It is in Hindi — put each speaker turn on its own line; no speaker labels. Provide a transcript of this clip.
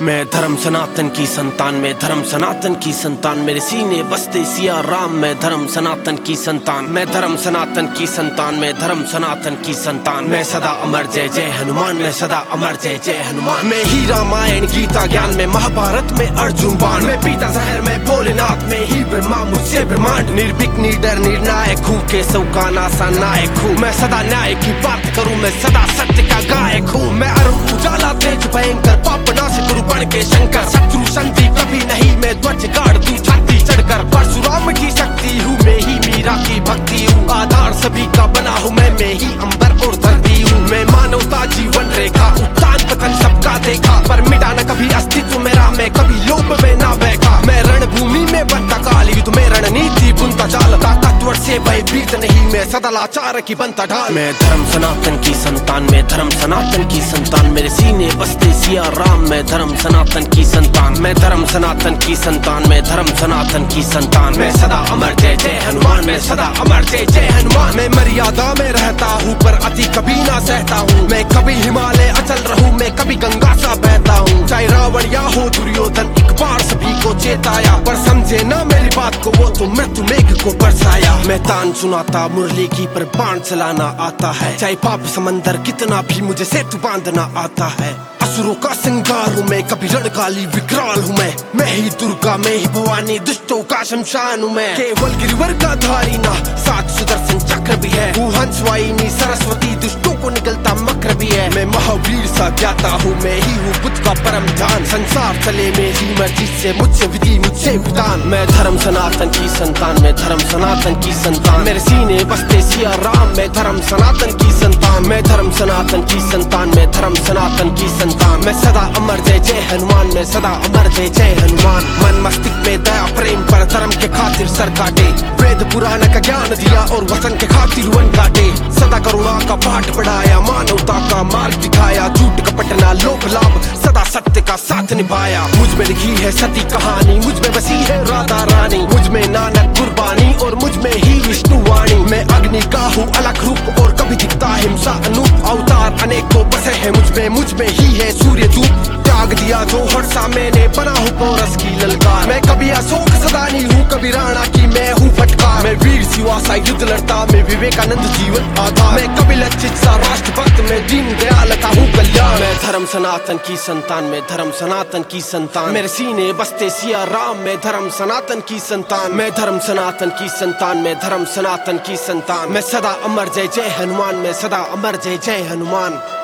मैं धर्म सनातन की संतान, मैं धर्म सनातन की संतान, मेरे सीने बसते सिया राम। मैं धर्म सनातन की संतान, मैं धर्म सनातन की संतान, मैं धर्म सनातन की संतान। मैं सदा अमर जय जय हनुमान, मैं सदा अमर जय जय हनुमान। मैं ही रामायण गीता ज्ञान में, महाभारत में अर्जुन बाण, मैं पीता जहर में भोलेनाथ, में ही ब्रह्मा मुझसे ब्रह्मांड। निर्भीक निडर निर्णायक हूँ, केशव का नासा नायक हूँ। मैं सदा न्याय की बात करूँ, मैं सदा सत्य का गायक हूँ। मैं अरुण उजाला तेज भयंकर, पाप नाश गुरु बन के शंकर। शत्रु संधि कभी नहीं, मैं ध्वज गाड़ दूं छाती चढ़कर। परशुराम की शक्ति हूँ, मैं ही मीरा की भक्ति हूँ। आधार सभी का बना हूँ मैं ही अंबर और धरती हूँ। मैं मानवता जीवन रेखा, उत्थान पतन सबका देखा, पर मिटा न कभी अस्तित्व मेरा, मैं कभी लोभ में ना बैठा। मैं रणभूमि में बनता काल, युद्ध में रणनीति बुनता चाल। ताकतवर से भयभीत नहीं, मैं सदाचार की बनता ढाल। मैं धर्म सनातन की संतान, मैं धर्म सनातन की संतान, मेरे सीने बसते सिया राम। मैं धर्म सनातन की संतान, मैं धर्म सनातन की संतान, मैं धर्म सनातन की संतान। मैं सदा अमर जय जय हनुमान, मैं सदा अमर जय जय हनुमान। मैं मर्यादा में रहता हूँ, पर अति कभी ना सहता हूँ। मैं कभी हिमालय अचल रहूँ, मैं कभी गंगा सा बहता हूँ। चाहे रावण या हो दुर्योधन, एक बार सभी को चेताया, पर समझे ना मेरी बात को वो तो मृत्यु मेघ को बरसाया। मैं तान सुनाता मुरली की, पर बाण चलाना आता है। चाहे पाप समंदर कितना भी, मुझे सेतु बांधना आता है। असुरों का संगार हूँ मैं, कभी रणकाली विकराल हूँ मैं ही दुर्गा, मैं ही भवानी, दुष्टों का शमशान हूँ मैं। केवल गिरिवर का धारी ना, सात सुदर्शन चक्र भी है। हूँ हंस वाहिनी सरस्वती, दुष्टों को निकलता मक्र भी है। मैं महावीर सा ज्ञाता हूँ, मैं ही हूँ बुद्ध का परम ध्यान। संसार चले मेरी मर्जी से, मुझसे विधि मुझसे विधान। मैं धर्म सनातन की संतान, मैं धर्म सनातन की संतान, मेरे सीने बसते सिया राम। मैं धर्म सनातन की संतान, मैं धर्म सनातन की संतान, मैं धर्म सनातन की संतान। मैं सदा अमर जय जय हनुमान, मैं सदा अमर जय जय हनुमान। मन मस्तिष्क में दया प्रेम पर धर्म के खातिर सर काटे। वेद पुराण का ज्ञान दिया और वचन के खातिर वन काटे। सदा करुणा का पाठ पढ़ाया, मानवता का मार्ग दिखाया। झूठ कपट ना लोभ लाभ, सदा सत्य का साथ निभाया। मुझ में लिखी है सती कहानी, मुझ में बसी है राधा रानी। मुझ में नानक कुर्बानी और मुझ में ही विष्णु वाणी। मैं अग्नि का हूँ अलग रूप और कभी दिखता हिंसा अनूप। अवतार अनेकों बसे है मुझ में ही है सूर्य धूप। त्याग दिया जो हर्षा मैंने, बना हूँ पोरस की ललकार। मैं कभी अशोक सदानी हूँ, कभी राणा की मैं हूँ फटकार। मैं वीर शिवा सा युद्ध लड़ता, मैं विवेकानंद जीवन आधार। मैं कभी लक्षित सा राष्ट्रभक्त, मैं दीन दयाल का हूँ कल्याण। मैं धर्म सनातन की संतान, मैं धर्म सनातन की संतान, मेरे सीने बसते सिया राम। मैं धर्म सनातन की संतान, मैं धर्म सनातन की संतान, मैं धर्म सनातन की संतान। मैं सदा अमर जय जय हनुमान, मैं सदा अमर जय जय हनुमान।